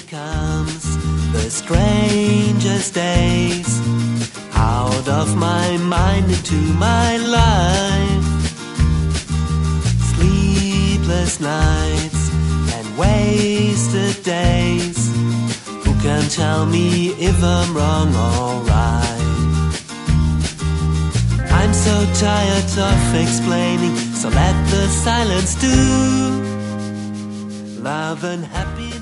comes the strangest days, out of my mind into my life. Sleepless nights and wasted days. Who can tell me if I'm wrong or right? I'm so tired of explaining, so let the silence do. Love and happiness.